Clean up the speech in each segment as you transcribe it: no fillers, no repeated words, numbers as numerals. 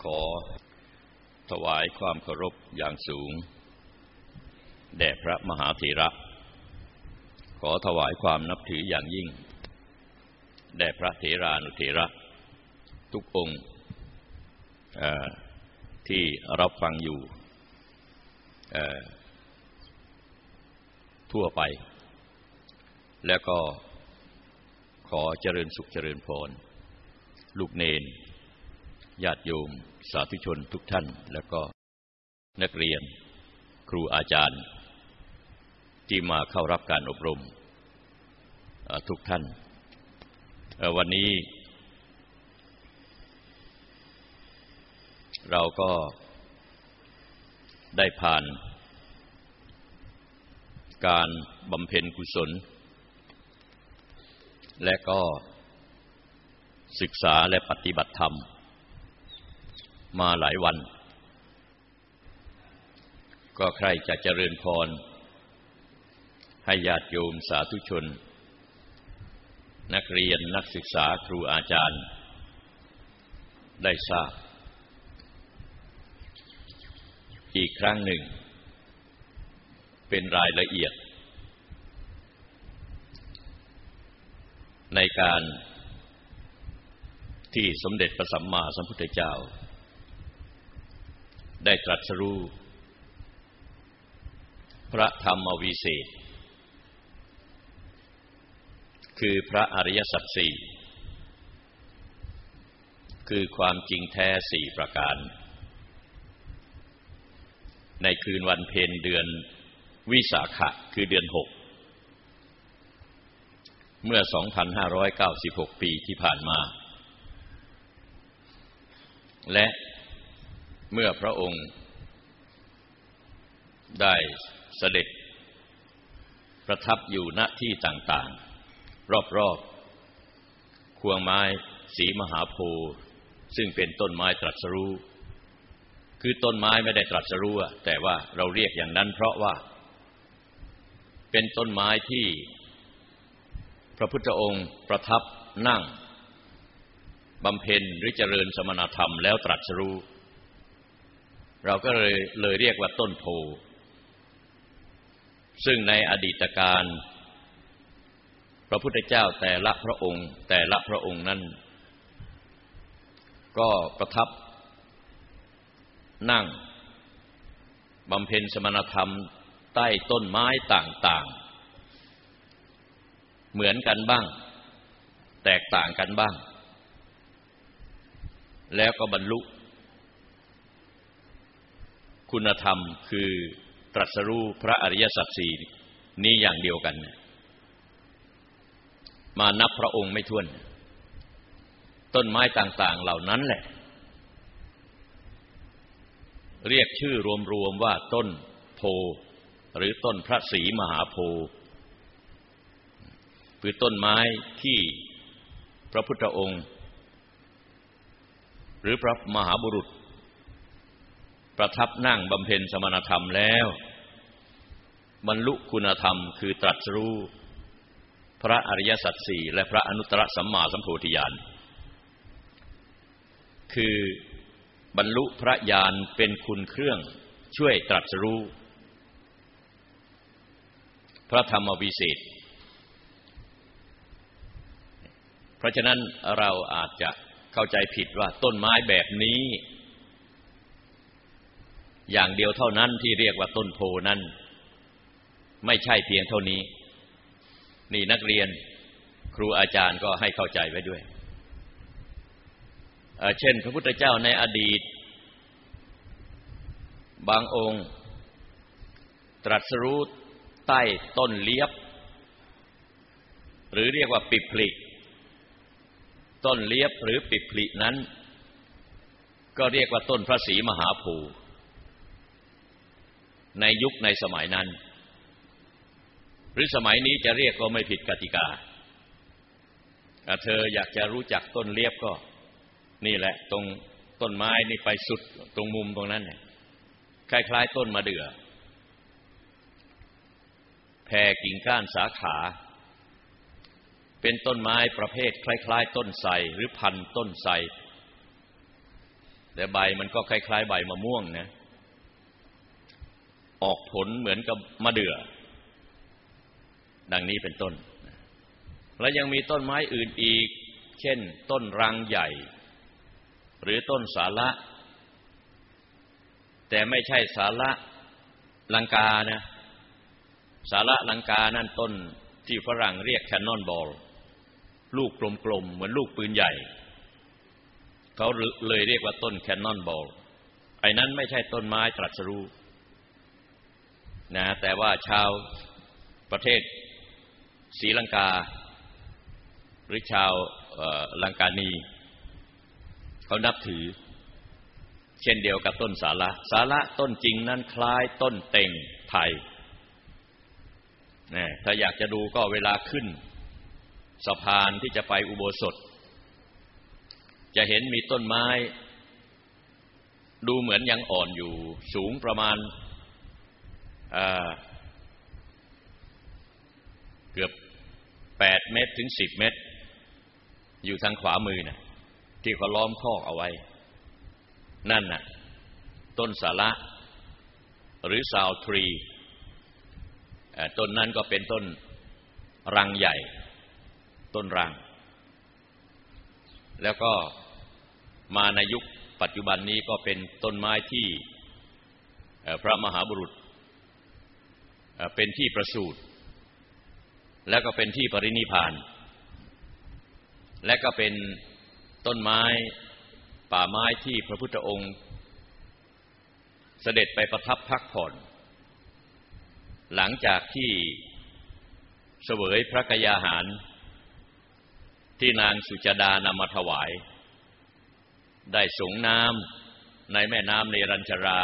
ขอถวายความเคารพอย่างสูงแด่พระมหาเถระขอถวายความนับถืออย่างยิ่งแด่พระเถรานุเถระทุกองค์ที่รับฟังอยู่ทั่วไปแล้วก็ขอเจริญสุขเจริญพรลูกเนนญาติโยมสาธุชนทุกท่านแล้วก็นักเรียนครูอาจารย์ที่มาเข้ารับการอบรมทุกท่านวันนี้เราก็ได้ผ่านการบำเพ็ญกุศลและก็ศึกษาและปฏิบัติธรรมมาหลายวันก็ใคร่จะเจริญพรให้ญาติโยมสาธุชนนักเรียนนักศึกษาครูอาจารย์ได้ทราบอีกครั้งหนึ่งเป็นรายละเอียดในการที่สมเด็จพระสัมมาสัมพุทธเจ้าได้ตรัสรู้พระธรรมวิเศษคือพระอริยสัจสี่คือความจริงแท้สี่ประการในคืนวันเพ็ญเดือนวิสาขะคือเดือน6เมื่อ 2,596 ปีที่ผ่านมาและเมื่อพระองค์ได้เสด็จประทับอยู่ณที่ต่างๆรอบๆควงไม้สีมหาโพธิ์ซึ่งเป็นต้นไม้ตรัสรู้คือต้นไม้ไม่ได้ตรัสรู้แต่ว่าเราเรียกอย่างนั้นเพราะว่าเป็นต้นไม้ที่พระพุทธองค์ประทับนั่งบำเพ็ญหรือเจริญสมณธรรมแล้วตรัสรู้เราก็เลยเรียกว่าต้นโพธิ์ซึ่งในอดีตการพระพุทธเจ้าแต่ละพระองค์นั้นก็ประทับนั่งบำเพ็ญสมณธรรมใต้ต้นไม้ต่างๆเหมือนกันบ้างแตกต่างกันบ้างแล้วก็บรรลุคุณธรรมคือตรัสรู้พระอริยสัจสี่นี้อย่างเดียวกันมานับพระองค์ไม่ถ้วนต้นไม้ต่างๆเหล่านั้นแหละเรียกชื่อรวมๆว่าต้นโพหรือต้นพระศรีมหาโพธิ์คือต้นไม้ที่พระพุทธองค์หรือพระมหาบุรุษประทับนั่งบำเพ็ญสมณธรรมแล้วบรรลุคุณธรรมคือตรัสรู้พระอริยสัจสี่และพระอนุตตรสัมมาสัมโพธิญาณคือบรรลุพระญาณเป็นคุณเครื่องช่วยตรัสรู้พระธรรมวิเศษเพราะฉะนั้นเราอาจจะเข้าใจผิดว่าต้นไม้แบบนี้อย่างเดียวเท่านั้นที่เรียกว่าต้นโพนั้นไม่ใช่เพียงเท่านี้นี่นักเรียนครูอาจารย์ก็ให้เข้าใจไว้ด้วยเช่นพระพุทธเจ้าในอดีตบางองค์ตรัสรู้ใต้ต้นเลียบหรือเรียกว่าปิพลิต้นเลียบหรือปิพลินั้นก็เรียกว่าต้นพระศรีมหาโพธิ์ในยุคในสมัยนั้นหรือสมัยนี้จะเรียกก็ไม่ผิดกติกาเธออยากจะรู้จักต้นเลียบก็นี่แหละตรงต้นไม้นี่ไปสุดตรงมุมตรงนั้นเนี่ยคล้ายๆต้นมะเดื่อแผ่กิ่งก้านสาขาเป็นต้นไม้ประเภทคล้ายๆต้นไทรหรือพันธุ์ต้นไทรแต่ใบมันก็คล้ายๆใบมะม่วงนะออกผลเหมือนกับมะเดื่อดังนี้เป็นต้นและยังมีต้นไม้อื่นอีกเช่นต้นรังใหญ่หรือต้นสาระแต่ไม่ใช่สาระลังกานะสาระลังกานั่นต้นที่ฝรั่งเรียกแคนนอนบอลลูกกลมๆเหมือนลูกปืนใหญ่เขาเลยเรียกว่าต้นแคนนอนบอลไอ้นั้นไม่ใช่ต้นไม้ตรัสรู้นะแต่ว่าชาวประเทศศรีลังกาหรือชาวลังกานีเขานับถือเช่นเดียวกับต้นสาระต้นจริงนั้นคล้ายต้นเต็งไทยถ้าอยากจะดูก็เวลาขึ้นสะพานที่จะไปอุโบสถจะเห็นมีต้นไม้ดูเหมือนยังอ่อนอยู่สูงประมาณเกือบ8 เมตรถึง10 เมตรอยู่ทางขวามือน่ะที่เขาล้อมคอกเอาไว้นั่นน่ะต้นสาระหรือซาวทรีต้นนั้นก็เป็นต้นรังใหญ่ต้นรังแล้วก็มาในยุคปัจจุบันนี้ก็เป็นต้นไม้ที่พระมหาบุรุษเป็นที่ประสูติแล้วก็เป็นที่ปรินิพพานและก็เป็นต้นไม้ป่าไม้ที่พระพุทธองค์เสด็จไปประทับพักผ่อนหลังจากที่เสวยพระกยาหารที่นางสุจดานำมาถวายได้สงน้ำในแม่น้ำเนรัญชรา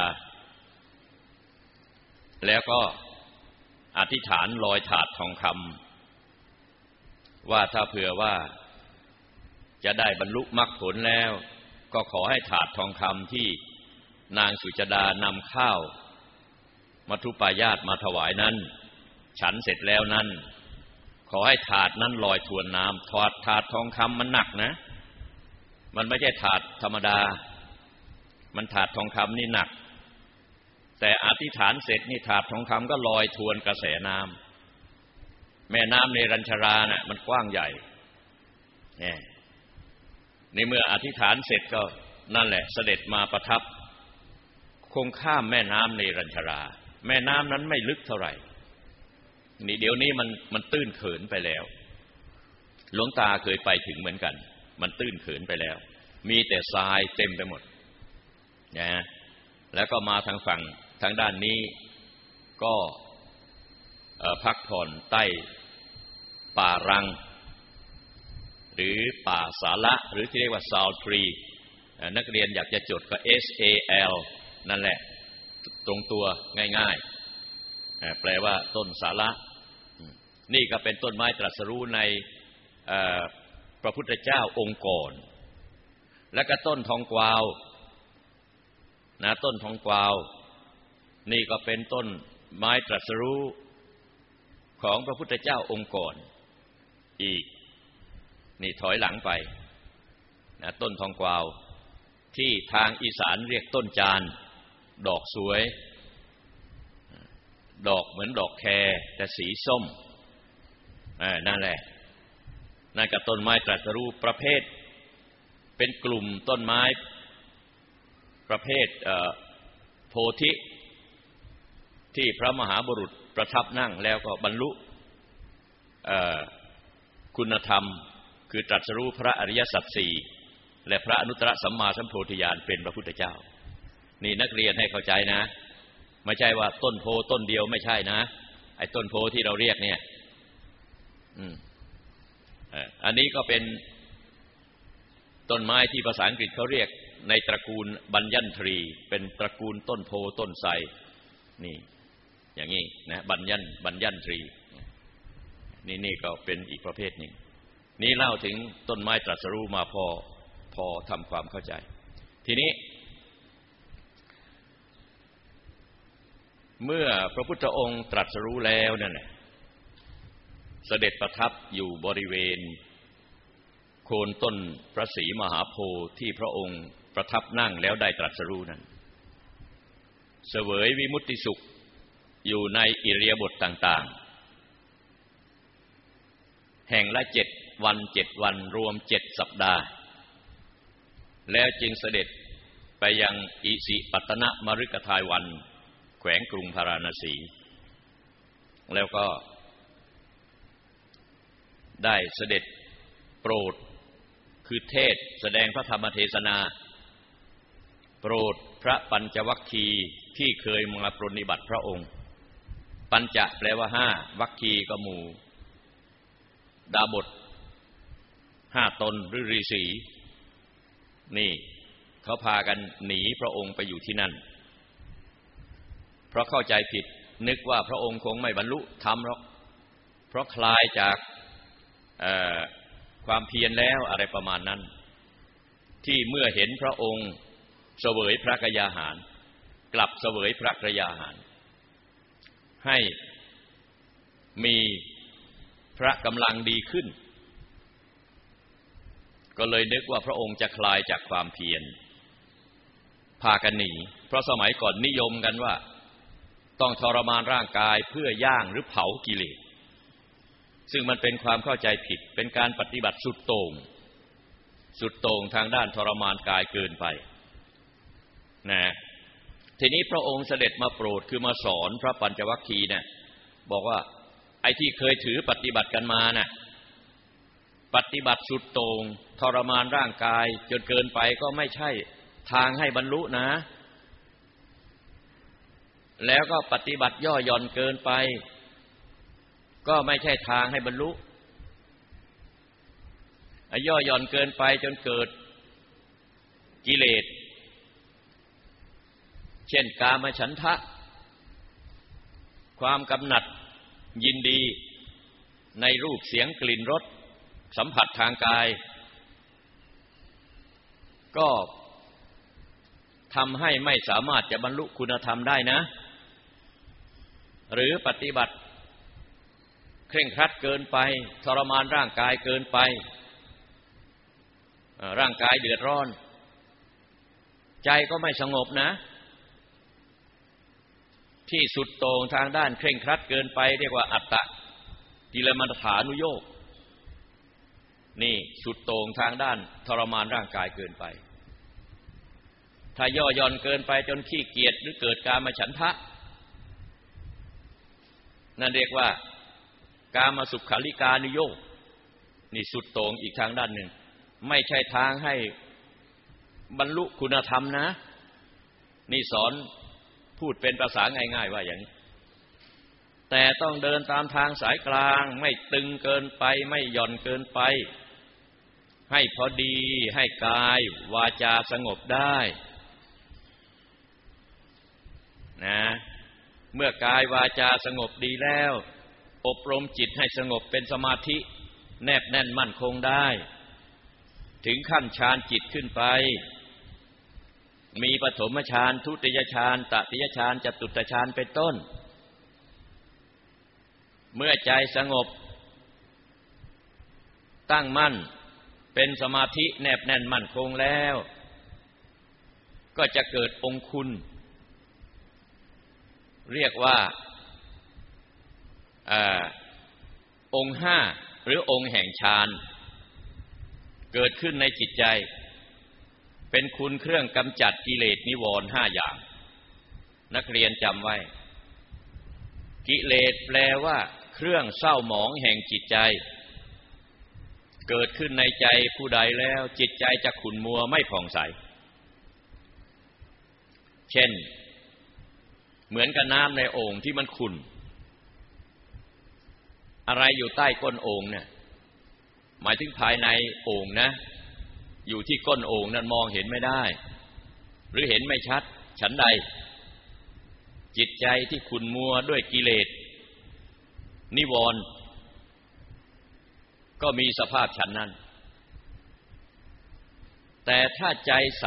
แล้วก็อธิษฐานลอยถาดทองคำว่าถ้าเผื่อว่าจะได้บรรลุมรรคผลแล้วก็ขอให้ถาดทองคำที่นางสุจดานำข้าวมัทุปายาตมาถวายนั้นฉันเสร็จแล้วนั้นขอให้ถาดนั้นลอยทวนน้ำถาดทองคำมันหนักนะมันไม่ใช่ถาดธรรมดามันถาดทองคำนี่หนักแต่อธิษฐานเสร็จนี่ถาดทองคำก็ลอยทวนกระแสน้ำแม่น้ำเนรัญชราน่ะมันกว้างใหญ่ในเมื่ออธิษฐานเสร็จก็นั่นแหละเสด็จมาประทับคงข้ามแม่น้ำเนรัญชราแม่น้ำนั้นไม่ลึกเท่าไหร่นี่เดี๋ยวนี้มันตื้นเขินไปแล้วหลวงตาเคยไปถึงเหมือนกันมันตื้นเขินไปแล้วมีแต่ทรายเต็มไปหมดนะแล้วก็มาทางฝั่งทางด้านนี้ก็พักผ่อนใต้ป่ารังหรือป่าสาระหรือที่เรียกว่าซาวทรีนักเรียนอยากจะจดก็ SAL นั่นแหละตรงตัวง่ายๆแปลว่าต้นสาระนี่ก็เป็นต้นไม้ตรัสรู้ในพระพุทธเจ้าองค์ก่อนแล้วก็ต้นทองกวาวนะต้นทองกวาวนี่ก็เป็นต้นไม้ตรัสรู้ของพระพุทธเจ้าองค์ก่อนอีกนี่ถอยหลังไปนะต้นทองกวาวที่ทางอีสานเรียกต้นจานดอกสวยดอกเหมือนดอกแคแต่สีส้มนั่นแหละนั่นก็ต้นไม้ตรัสรู้ประเภทเป็นกลุ่มต้นไม้ประเภทโพธิที่พระมหาบุรุษประทับนั่งแล้วก็บรรลุคุณธรรมคือตรัสรู้พระอริยสัจสี่และพระอนุตตรสัมมาสัมโพธิญาณเป็นพระพุทธเจ้านี่นักเรียนให้เข้าใจนะไม่ใช่ว่าต้นโพต้นเดียวไม่ใช่นะไอ้ต้นโพที่เราเรียกเนี่ยอันนี้ก็เป็นต้นไม้ที่ภาษาอังกฤษเขาเรียกในตระกูลบัญญัติทรีเป็นตระกูลต้นโพต้นไทรนี่อย่างนี้นะบัญญัติทรีนี่ก็เป็นอีกประเภทหนึ่งนี่เล่าถึงต้นไม้ตรัสรู้มาพอทำความเข้าใจทีนี้เมื่อพระพุทธองค์ตรัสรู้แล้วนั่นแหละเสด็จประทับอยู่บริเวณโคนต้นพระศรีมหาโพธิ์ที่พระองค์ประทับนั่งแล้วได้ตรัสรู้นั้นเสวยวิมุตติสุขอยู่ในอิริยาบถต่างๆแห่งละ7 วัน 7 วันรวม7 สัปดาห์แล้วจึงเสด็จไปยังอิสิปตนมฤคทายวันแขวงกรุงพาราณสีแล้วก็ได้เสด็จโปรดคือเทศแสดงพระธรรมเทศนาโปรดพระปัญจวัคคีย์ที่เคยมาปรนนิบัติพระองค์ปัญจะแปลว่า5วัคคีย์ก็หมู่ดาบท5 ตนหรือฤาษีนี่เขาพากันหนีพระองค์ไปอยู่ที่นั่นเพราะเข้าใจผิดนึกว่าพระองค์คงไม่บรรลุธรรมหรอกเพราะคลายจากความเพียรแล้วอะไรประมาณนั้นที่เมื่อเห็นพระองค์เสวยพระกยาหารกลับเสวยพระกยาหารให้มีพระกำลังดีขึ้นก็เลยนึกว่าพระองค์จะคลายจากความเพียรพากันหนีเพราะสมัยก่อนนิยมกันว่าต้องทรมานร่างกายเพื่อย่างหรือเผากิเลสซึ่งมันเป็นความเข้าใจผิดเป็นการปฏิบัติสุดโต่งทางด้านทรมานกายเกินไปนะทีนี้พระองค์เสด็จมาโปรดคือมาสอนพระปัญจวัคคีย์เนี่ยบอกว่าไอ้ที่เคยถือปฏิบัติกันมาน่ะปฏิบัติสุดโต่งทรมานร่างกายจนเกินไปก็ไม่ใช่ทางให้บรรลุนะแล้วก็ปฏิบัติย่อหย่อนเกินไปก็ไม่ใช่ทางให้บรรลุย่อหย่อนเกินไปจนเกิดกิเลสเช่นกามฉันทะความกำหนัดยินดีในรูปเสียงกลิ่นรสสัมผัสทางกายก็ทำให้ไม่สามารถจะบรรลุคุณธรรมได้นะหรือปฏิบัติเคร่งครัดเกินไปทรมานร่างกายเกินไปร่างกายเดือดร้อนใจก็ไม่สงบนะที่สุดโต่งทางด้านเคร่งครัดเกินไปเรียกว่าอัตตกิลมัฏฐานุโยคนี่สุดโต่งทางด้านทรมานร่างกายเกินไปถ้าย่อหย่อนเกินไปจนขี้เกียจหรือเกิดกามฉันทะนั่นเรียกว่ากามสุขาริกานุโยคนี่สุดโต่งอีกทางด้านหนึ่งไม่ใช่ทางให้บรรลุคุณธรรมนะนี่สอนพูดเป็นภาษาง่ายๆว่าอย่างนี้แต่ต้องเดินตามทางสายกลางไม่ตึงเกินไปไม่หย่อนเกินไปให้พอดีให้กายวาจาสงบได้นะเมื่อกายวาจาสงบดีแล้วอบรมจิตให้สงบเป็นสมาธิแนบแน่นมั่นคงได้ถึงขั้นฌานจิตขึ้นไปมีปฐมฌานทุติยฌานตติยฌานจตุตฌานเป็นต้นเมื่อใจสงบตั้งมั่นเป็นสมาธิแนบแน่นมั่นคงแล้วก็จะเกิดองค์คุณเรียกว่าองค์5หรือองค์แห่งฌานเกิดขึ้นในจิตใจเป็นคุณเครื่องกำจัดกิเลสนิวรณ์5อย่างนักเรียนจำไว้กิเลสแปลว่าเครื่องเศร้าหมองแห่งจิตใจเกิดขึ้นในใจผู้ใดแล้วจิตใจจะขุ่นมัวไม่ผ่องใสเช่นเหมือนกับน้ำในโอ่งที่มันขุ่นอะไรอยู่ใต้ก้นโอ่งเนี่ยหมายถึงภายในโอ่งนะอยู่ที่ก้นโอ่งนั้นมองเห็นไม่ได้หรือเห็นไม่ชัดฉันใดจิตใจที่ขุ่นมัวด้วยกิเลสนิวรณ์ก็มีสภาพฉันนั้นแต่ถ้าใจใส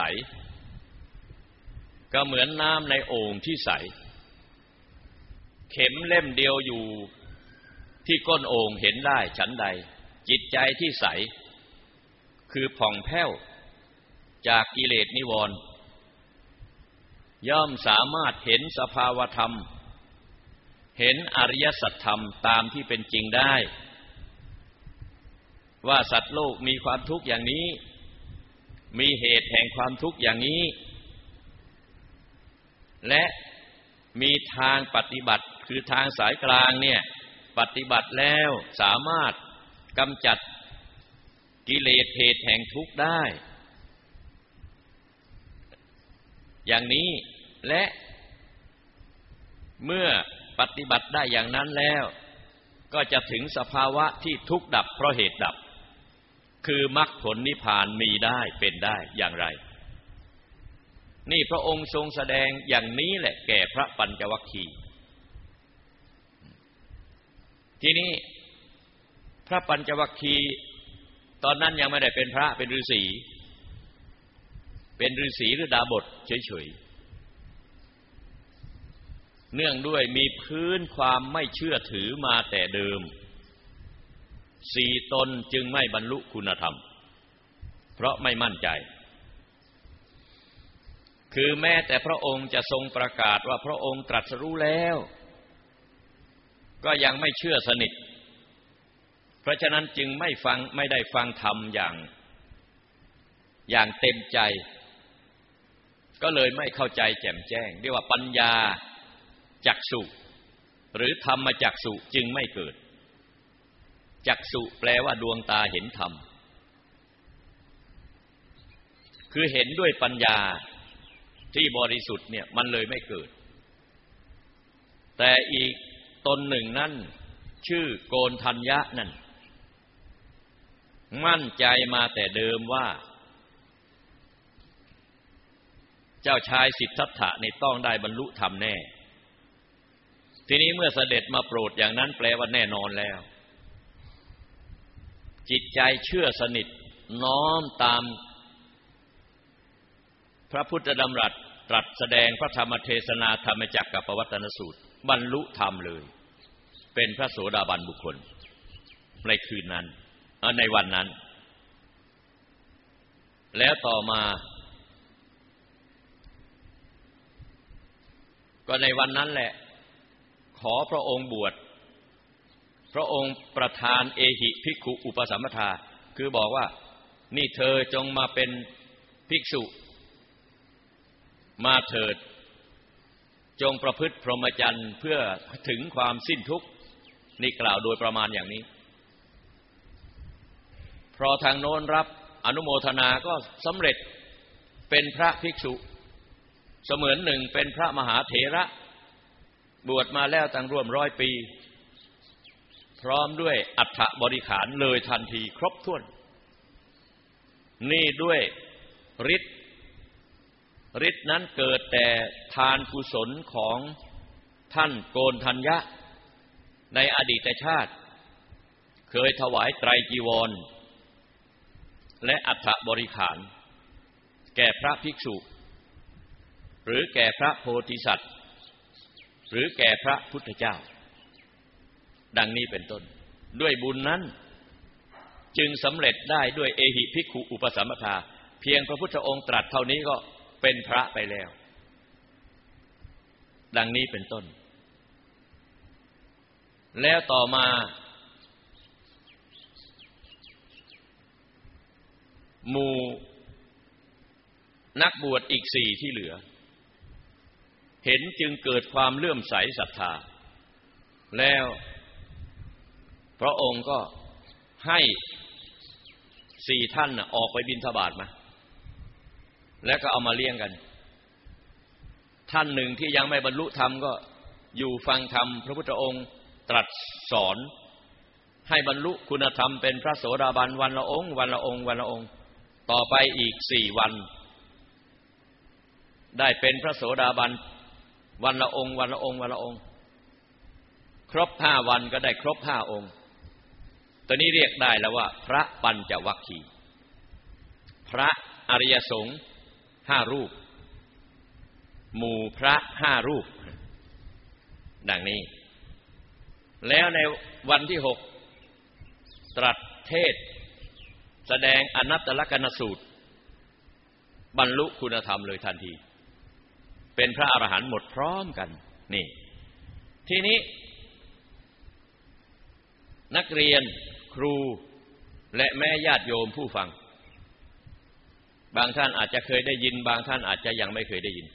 ก็เหมือนน้ำในโอ่งที่ใสเข็มเล่มเดียวอยู่ที่ก้นโอ่งเห็นได้ฉันใดจิตใจที่ใสคือผ่องแผ้วจากกิเลสนิวรณ์ย่อมสามารถเห็นสภาวธรรมเห็นอริยสัจธรรมตามที่เป็นจริงได้ว่าสัตว์โลกมีความทุกข์อย่างนี้มีเหตุแห่งความทุกข์อย่างนี้และมีทางปฏิบัติคือทางสายกลางเนี่ยปฏิบัติแล้วสามารถกำจัดกิเลสเหตุแห่งทุกข์ได้อย่างนี้และเมื่อปฏิบัติได้อย่างนั้นแล้วก็จะถึงสภาวะที่ทุกข์ดับเพราะเหตุดับคือมรรคผลนิพพานมีได้เป็นได้อย่างไรนี่พระองค์ทรงแสดงอย่างนี้แหละแก่พระปัญจวัคคีย์ทีนี้พระปัญจวัคคีย์ตอนนั้นยังไม่ได้เป็นพระเป็นฤาษีหรือดาบสเฉยๆเนื่องด้วยมีพื้นความไม่เชื่อถือมาแต่เดิม4 ตนจึงไม่บรรลุคุณธรรมเพราะไม่มั่นใจคือแม้แต่พระองค์จะทรงประกาศว่าพระองค์ตรัสรู้แล้วก็ยังไม่เชื่อสนิทเพราะฉะนั้นจึงไม่ได้ฟังธรรมอย่างเต็มใจก็เลยไม่เข้าใจแจ่มแจ้งเรียกว่าปัญญาจักษุหรือธรรมจักษุจึงไม่เกิดจักษุแปลว่าดวงตาเห็นธรรมคือเห็นด้วยปัญญาที่บริสุทธิ์เนี่ยมันเลยไม่เกิดแต่อีกตนหนึ่งนั่นชื่อโกณฑัญญะนั่นมั่นใจมาแต่เดิมว่าเจ้าชายสิทธัตถะในต้องได้บรรลุธรรมแน่ทีนี้เมื่อเสด็จมาโปรดอย่างนั้นแปลว่าแน่นอนแล้วจิตใจเชื่อสนิทน้อมตามพระพุทธดำรัสตรัสแสดงพระธรรมเทศนาธรรมจักรกับปวัตตนสูตรบรรลุธรรมเลยเป็นพระโสดาบันบุคคลในคืนนั้นในวันนั้นแล้วต่อมาก็ในวันนั้นแหละขอพระองค์บวชพระองค์ประทานเอหิภิกขุอุปสัมปทาคือบอกว่านี่เธอจงมาเป็นภิกษุมาเถิดจงประพฤติพรหมจรรย์เพื่อถึงความสิ้นทุกข์นี่กล่าวโดยประมาณอย่างนี้พอทางโน้นรับอนุโมทนาก็สำเร็จเป็นพระภิกษุเสมือนหนึ่งเป็นพระมหาเถระบวชมาแล้วตั้งร่วม100 ปีพร้อมด้วยอัฐบริขารเลยทันทีครบถ้วนนี่ด้วยฤทธิ์นั้นเกิดแต่ทานกุศลของท่านโกณฑัญญะในอดีตชาติเคยถวายไตรจีวรและอัฐบริขารแก่พระภิกษุหรือแก่พระโพธิสัตว์หรือแก่พระพุทธเจ้าดังนี้เป็นต้นด้วยบุญนั้นจึงสำเร็จได้ด้วยเอหิภิกขุอุปสัมปทาเพียงพระพุทธองค์ตรัสเท่านี้ก็เป็นพระไปแล้วดังนี้เป็นต้นแล้วต่อมาหมู่นักบวชอีก4ที่เหลือเห็นจึงเกิดความเลื่อมใสศรัทธาแล้วพระองค์ก็ให้4 ท่านออกไปบิณฑบาตมาแล้วก็เอามาเลี้ยงกันท่านหนึ่งที่ยังไม่บรรลุธรรมก็อยู่ฟังธรรมพระพุทธองค์ตรัสสอนให้บรรลุคุณธรรมเป็นพระโสดาบันวันละองค์วันละองค์วันละองค์ต่อไปอีก4 วันได้เป็นพระโสดาบันวันละองค์วันละองค์วันละองค์ครบ5 วันก็ได้ครบ5 องค์ตอนนี้เรียกได้แล้วว่าพระปัญจวัคคีย์พระอริยสงฆ์5 รูปหมู่พระ5 รูปดังนี้แล้วในวันที่6ตรัสเทศแสดงอนัตตลกนสูตรบรรลุคุณธรรมเลยทันทีเป็นพระอรหันต์หมดพร้อมกันนี่ทีนี้นักเรียนครูและแม่ญาติโยมผู้ฟังบางท่านอาจจะเคยได้ยินบางท่านอาจจะยังไม่เคยได้ยิน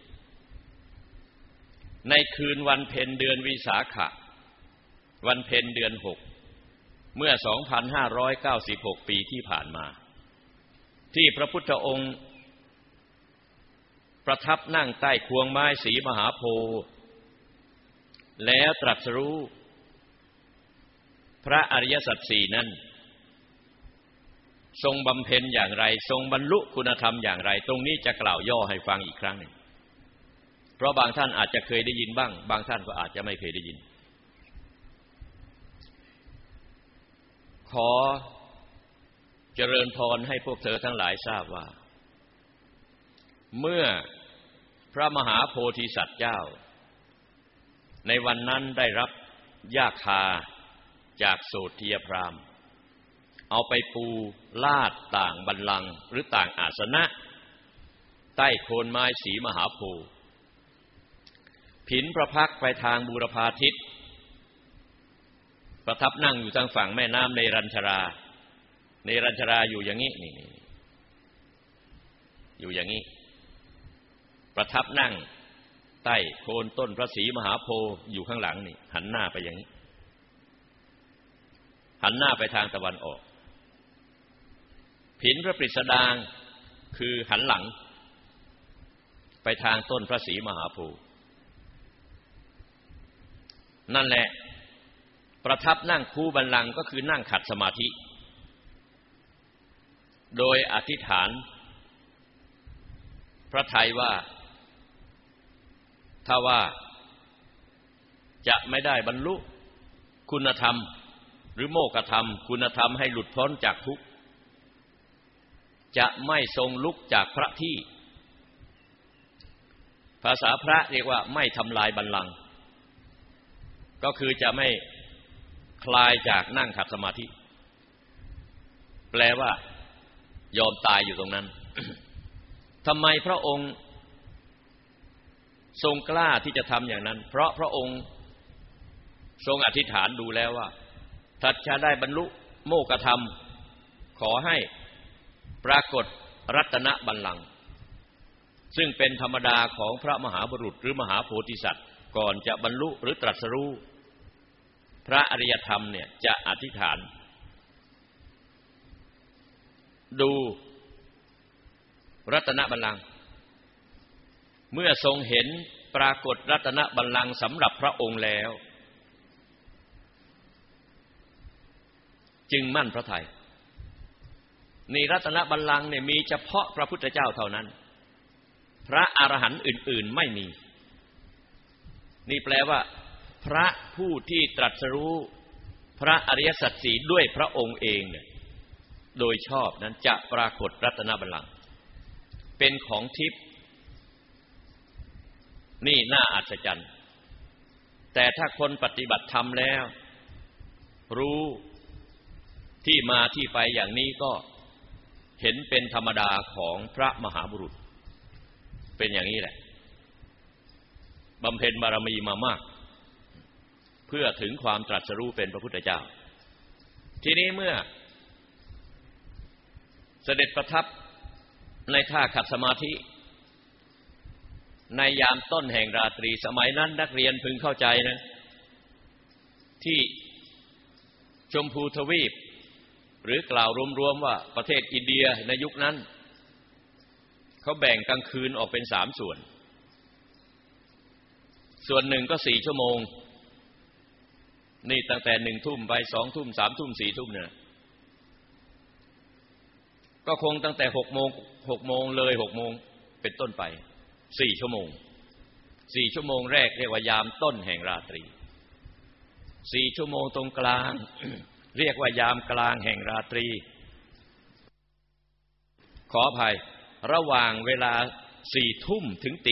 ในคืนวันเพ็ญเดือนวิสาขะวันเพ็ญเดือน6เมื่อ 2,596 ปีที่ผ่านมาที่พระพุทธองค์ประทับนั่งใต้ควงไม้สีมหาโพธิ์แล้วตรัสรู้พระอริยสัจสี่นั้นทรงบำเพ็ญอย่างไรทรงบรรลุคุณธรรมอย่างไรตรงนี้จะกล่าวย่อให้ฟังอีกครั้งหนึ่งเพราะบางท่านอาจจะเคยได้ยินบ้างบางท่านก็อาจจะไม่เคยได้ยินขอเจริญพรให้พวกเธอทั้งหลายทราบว่าเมื่อพระมหาโพธิสัตว์เจ้าในวันนั้นได้รับยาคาจากโสฏยพราหมณ์เอาไปปูลาดต่างบัลลังก์หรือต่างอาสนะใต้โคนไม้สีมหาโพธิ์ผินพระพักตร์ไปทางบูรพาทิศประทับนั่งอยู่ทางฝั่งแม่น้ำเนรัญชราเนรัญชราอยู่อย่างนี้นี่อยู่อย่างนี้ประทับนั่งใต้โคนต้นพระศรีมหาโพธิ์อยู่ข้างหลังนี่หันหน้าไปอย่างนี้หันหน้าไปทางตะวันออกผินพระปริศดางคือหันหลังไปทางต้นพระศรีมหาโพธิ์นั่นแหละประทับนั่งคูบัลลังก์ก็คือนั่งขัดสมาธิโดยอธิษฐานพระทัยว่าถ้าว่าจะไม่ได้บรรลุคุณธรรมหรือโมกขธรรมคุณธรรมให้หลุดพ้นจากทุกข์จะไม่ทรงลุกจากพระที่ภาษาพระเรียกว่าไม่ทำลายบัลลังก์ก็คือจะไม่คลายจากนั่งขัดสมาธิแปลว่ายอมตายอยู่ตรงนั้น ทำไมพระองค์ทรงกล้าที่จะทำอย่างนั้นเพราะพระองค์ทรงอธิษฐานดูแล้วว่าถ้าจะได้บรรลุโมกขธรรมขอให้ปรากฏรัตนบัลลังก์ซึ่งเป็นธรรมดาของพระมหาบุรุษหรือมหาโพธิสัตว์ก่อนจะบรรลุหรือตรัสรู้พระอริยธรรมเนี่ยจะอธิษฐานดูรัตนบัลลังก์เมื่อทรงเห็นปรากฏรัตนบัลลังก์สำหรับพระองค์แล้วจึงมั่นพระทัยนี่รัตนบัลลังก์เนี่ยมีเฉพาะพระพุทธเจ้าเท่านั้นพระอรหันต์อื่นๆไม่มีนี่แปลว่าพระผู้ที่ตรัสรู้พระอริยสัจสี่ด้วยพระองค์เองเนี่ยโดยชอบนั้นจะปรากฏรัตนบัลลังก์เป็นของทิพย์นี่น่าอัศจรรย์แต่ถ้าคนปฏิบัติธรรมแล้วรู้ที่มาที่ไปอย่างนี้ก็เห็นเป็นธรรมดาของพระมหาบุรุษเป็นอย่างนี้แหละบำเพ็ญบารมีมามากเพื่อถึงความตรัสรู้เป็นพระพุทธเจ้าทีนี้เมื่อเสด็จประทับในท่าขัดสมาธิในยามต้นแห่งราตรีสมัยนั้นนักเรียนพึงเข้าใจนะที่ชมพูทวีปหรือกล่าวรวมๆว่าประเทศอินเดียในยุคนั้นเขาแบ่งกลางคืนออกเป็น3ส่วนส่วนหนึ่งก็4ชั่วโมงนี่ตั้งแต่1 ทุ่มไป2 ทุ่ม3 ทุ่ม4 ทุ่มเนี่ยก็คงตั้งแต่6 โมงเลย6 โมงเป็นต้นไป4 ชั่วโมง4 ชั่วโมงแรกเรียกว่ายามต้นแห่งราตรี4 ชั่วโมงตรงกลาง เรียกว่ายามกลางแห่งราตรีขออภัยระหว่างเวลา4 ทุ่มถึงตี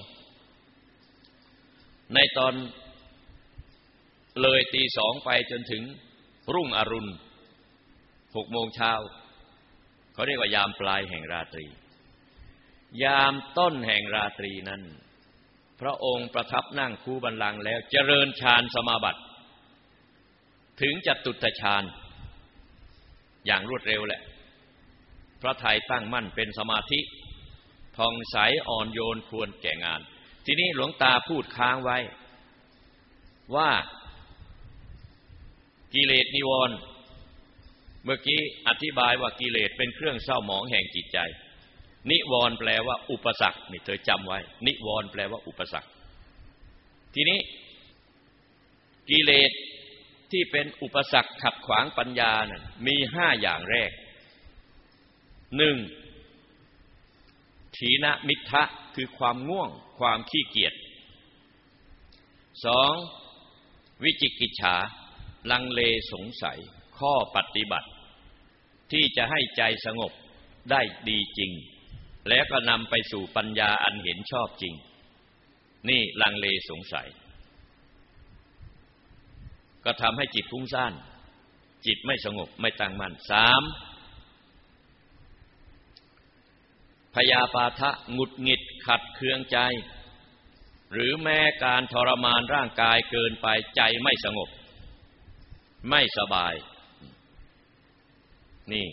2ในตอนเลยตี 2ไปจนถึงรุ่งอรุณ6 โมงเช้าเขาเรียกว่ายามปลายแห่งราตรียามต้นแห่งราตรีนั้นพระองค์ประทับนั่งคูบัลลังก์แล้วเจริญฌานสมาบัติถึงจตุตฌานอย่างรวดเร็วแหละพระทัยตั้งมั่นเป็นสมาธิผ่องใสอ่อนโยนควรแก่งานทีนี้หลวงตาพูดค้างไว้ว่ากิเลสนิวรณ์เมื่อกี้อธิบายว่ากิเลสเป็นเครื่องเศร้าหมองแห่งจิตใจนิวรณ์แปลว่าอุปสรรคนี่เธอจำไว้นิวรณ์แปลว่าอุปสรรคทีนี้กิเลสที่เป็นอุปสรรคขัดขวางปัญญาน่ะมี5อย่างแรก1ถีนมิทธะคือความง่วงความขี้เกียจ2วิจิกิจฉาลังเลสงสัยข้อปฏิบัติที่จะให้ใจสงบได้ดีจริงแล้วก็นำไปสู่ปัญญาอันเห็นชอบจริงนี่ลังเลสงสัยก็ทำให้จิตฟุ้งซ่านจิตไม่สงบไม่ตั้งมั่น3พยาปาทะหงุดหงิดขัดเคืองใจหรือแม้การทรมานร่างกายเกินไปใจไม่สงบไม่สบายนี่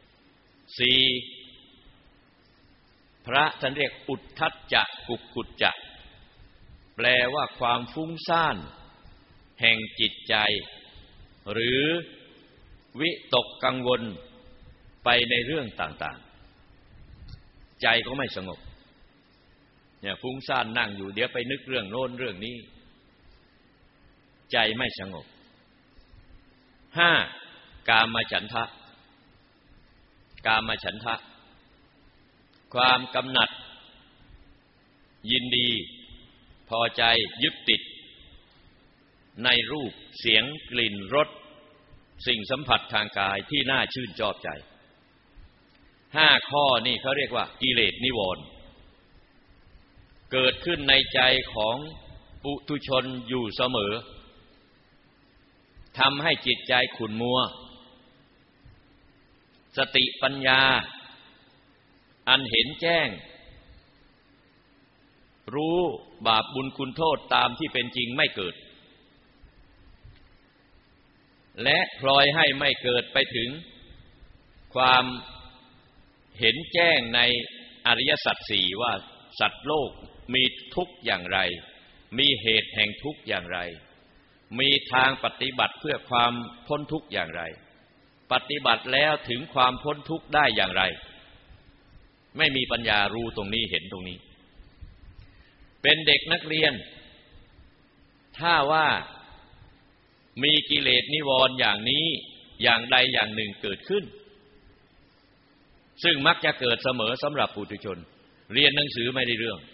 4พระท่านเรียกอุทธัจจะกุกกุจจะแปลว่าความฟุ้งซ่านแห่งจิตใจหรือวิตกกังวลไปในเรื่องต่างๆใจก็ไม่สงบเนี่ยฟุ้งซ่านนั่งอยู่เดี๋ยวไปนึกเรื่องโน้นเรื่องนี้ใจไม่สงบ5กามฉันทะกามฉันทะความกำหนัดยินดีพอใจยึดติดในรูปเสียงกลิ่นรสสิ่งสัมผัสทางกายที่น่าชื่นชอบใจ5ข้อนี่เขาเรียกว่ากิเลสนิวรณ์เกิดขึ้นในใจของปุถุชนอยู่เสมอทำให้จิตใจขุ่นมัวสติปัญญาอันเห็นแจ้งรู้บาปบุญคุณโทษตามที่เป็นจริงไม่เกิดและพลอยให้ไม่เกิดไปถึงความเห็นแจ้งในอริยสัจสี่ว่าสัตว์โลกมีทุกข์อย่างไรมีเหตุแห่งทุกข์อย่างไรมีทางปฏิบัติเพื่อความพ้นทุกข์อย่างไรปฏิบัติแล้วถึงความพ้นทุกข์ได้อย่างไรไม่มีปัญญารู้ตรงนี้เห็นตรงนี้เป็นเด็กนักเรียนถ้าว่ามีกิเลสนิวรณ์อย่างนี้อย่างใดอย่างหนึ่งเกิดขึ้นซึ่งมักจะเกิดเสมอสำหรับปุถุชนเรียนหนังสือไม่ได้เรื่อง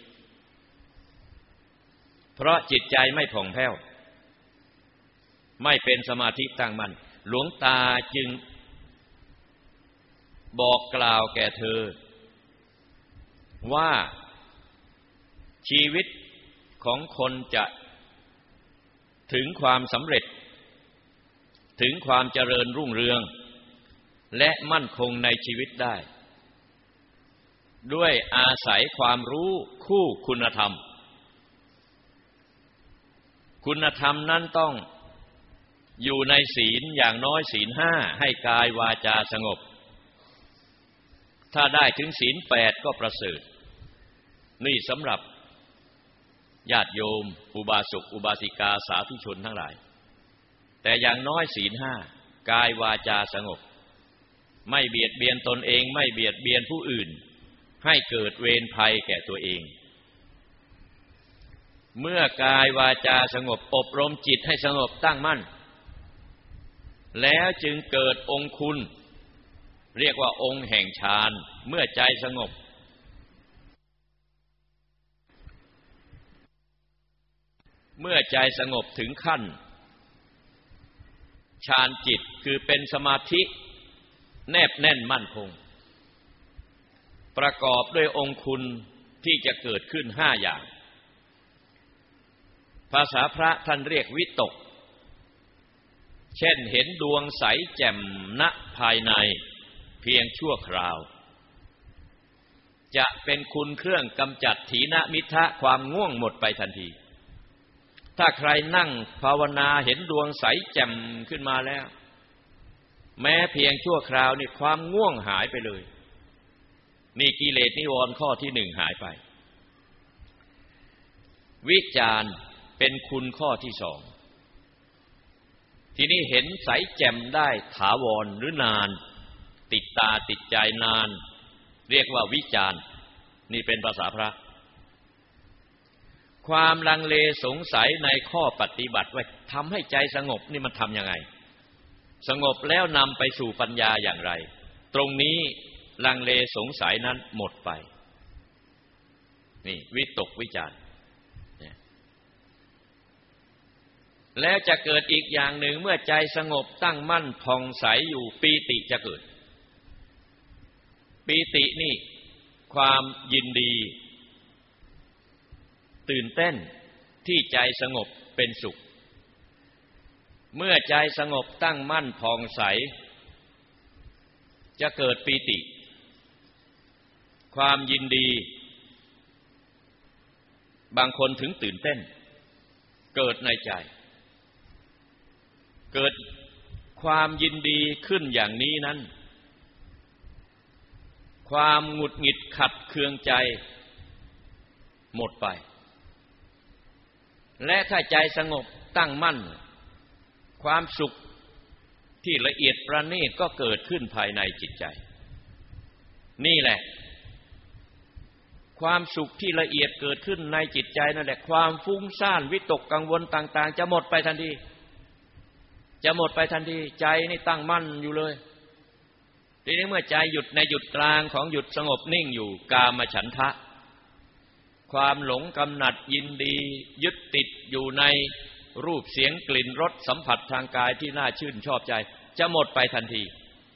เพราะจิตใจไม่ผ่องแผ้วไม่เป็นสมาธิตั้งมั่นหลวงตาจึงบอกกล่าวแก่เธอว่าชีวิตของคนจะถึงความสำเร็จถึงความเจริญรุ่งเรืองและมั่นคงในชีวิตได้ด้วยอาศัยความรู้คู่คุณธรรมคุณธรรมนั้นต้องอยู่ในศีลอย่างน้อยศีล5ให้กายวาจาสงบถ้าได้ถึงศีล8ก็ประเสริฐนี่สำหรับญาติโยมอุบาสกอุบาสิกาสาธุชนทั้งหลายแต่อย่างน้อยศีล5กายวาจาสงบไม่เบียดเบียนตนเองไม่เบียดเบียนผู้อื่นให้เกิดเวรภัยแก่ตัวเองเมื่อกายวาจาสงบอบรมจิตให้สงบตั้งมั่นแล้วจึงเกิดองค์คุณเรียกว่าองค์แห่งฌานเมื่อใจสงบเมื่อใจสงบถึงขั้นฌานจิตคือเป็นสมาธิแนบแน่นมั่นคงประกอบด้วยองค์คุณที่จะเกิดขึ้น5อย่างภาษาพระท่านเรียกวิตกเช่นเห็นดวงใสแจ่มณภายในเพียงชั่วคราวจะเป็นคุณเครื่องกำจัดถีนมิทะความง่วงหมดไปทันทีถ้าใครนั่งภาวนาเห็นดวงใสแจ่มขึ้นมาแล้วแม้เพียงชั่วคราวนี่ความง่วงหายไปเลยนี่กิเลสนิวรณ์ข้อที่หนึ่งหายไปวิจารณ์เป็นคุณข้อที่สองทีนี้เห็นใสแจ่มได้ถาวรหรือนานติดตาติดใจนานเรียกว่าวิจารณ์นี่เป็นภาษาพระความลังเลสงสัยในข้อปฏิบัติว่าทำให้ใจสงบนี่มันทำยังไงสงบแล้วนำไปสู่ปัญญาอย่างไรตรงนี้ลังเลสงสัยนั้นหมดไปนี่วิตกวิจารณ์แล้วจะเกิดอีกอย่างหนึ่งเมื่อใจสงบตั้งมั่นผ่องใสอยู่ปีติจะเกิดปีตินี่ความยินดีตื่นเต้นที่ใจสงบเป็นสุขเมื่อใจสงบตั้งมั่นผ่องใสจะเกิดปีติความยินดีบางคนถึงตื่นเต้นเกิดในใจเกิดความยินดีขึ้นอย่างนี้นั้นความหงุดหงิดขัดเคืองใจหมดไปและถ้าใจสงบตั้งมั่นความสุขที่ละเอียดประณีตก็เกิดขึ้นภายในจิตใจนี่แหละความสุขที่ละเอียดเกิดขึ้นในจิตใจนั่นแหละความฟุ้งซ่านวิตกกังวลต่างๆจะหมดไปทันทีจะหมดไปทันทีใจนี่ตั้งมั่นอยู่เลยทีนี้เมื่อใจหยุดในหยุดกลางของหยุดสงบนิ่งอยู่กามฉันทะความหลงกำหนัดยินดียึดติดอยู่ในรูปเสียงกลิ่นรสสัมผัสทางกายที่น่าชื่นชอบใจจะหมดไปทันที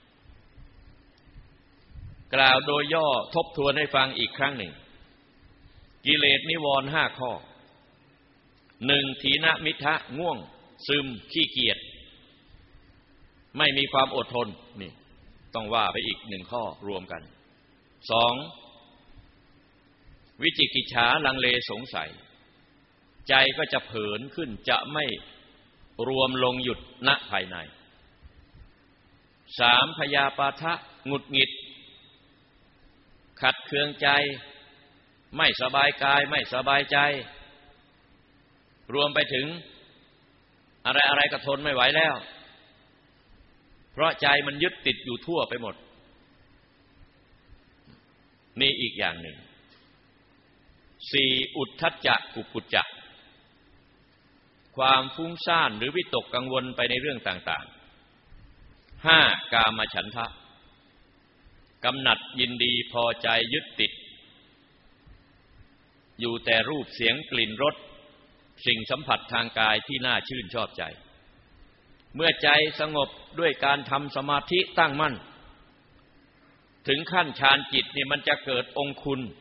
กล่าวโดยย่อทบทวนให้ฟังอีกครั้งหนึ่งกิเลสนิวรณ์5ข้อ 1. ถีนมิทะง่วงซึมขี้เกียจไม่มีความอดทนนี่ต้องว่าไปอีก1ข้อรวมกัน 2. วิจิกิจฉาลังเลสงสัยใจก็จะเผลอขึ้นจะไม่รวมลงหยุดณภายใน 3. พยาปาทะหงุดหงิดขัดเคืองใจไม่สบายกายไม่สบายใจรวมไปถึงอะไรๆก็ทนไม่ไหวแล้วเพราะใจมันยึดติดอยู่ทั่วไปหมดนี่อีกอย่างหนึ่ง 4. อุทธัจจะกุกุจจะความฟุ้งซ่านหรือวิตกกังวลไปในเรื่องต่างๆ 5. กามฉันทะกำหนัดยินดีพอใจยึดติดอยู่แต่รูปเสียงกลิ่นรสสิ่งสัมผัสทางกายที่น่าชื่นชอบใจเมื่อใจสงบด้วยการทำสมาธิตั้งมั่นถึงขั้นฌานจิตนี่มันจะเกิดองค์คุณ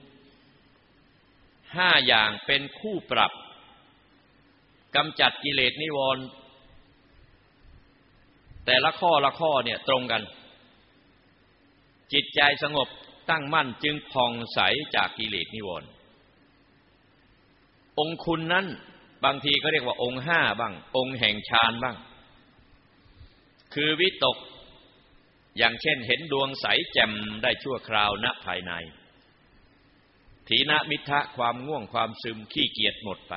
5อย่างเป็นคู่ปรับกำจัดกิเลสนิวรณ์แต่ละข้อเนี่ยตรงกันจิตใจสงบตั้งมั่นจึงผ่องใสจากกิเลสนิวรณ์องค์คุณนั้นบางทีก็เรียกว่าองค์5บ้างองค์แห่งฌานบ้างคือวิตกอย่างเช่นเห็นดวงใสแจ่มได้ชั่วคราวณภายในถีนมิทะความง่วงความซึมขี้เกียจหมดไป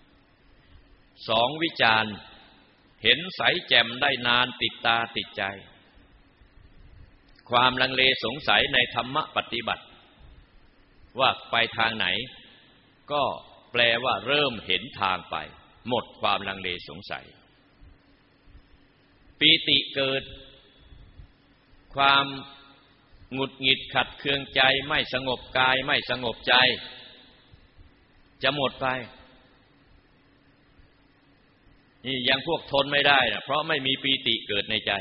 2. วิจารณ์เห็นใสแจ่มได้นานติดตาติดใจความลังเลสงสัยในธรรมปฏิบัติว่าไปทางไหนก็แปลว่าเริ่มเห็นทางไปหมดความลังเลสงสัยปีติเกิดความหงุดหงิดขัดเคืองใจไม่สงบกายไม่สงบใจจะหมดไปนี่ยังพวกทนไม่ได้นะเพราะไม่มีปีติเกิดในใจ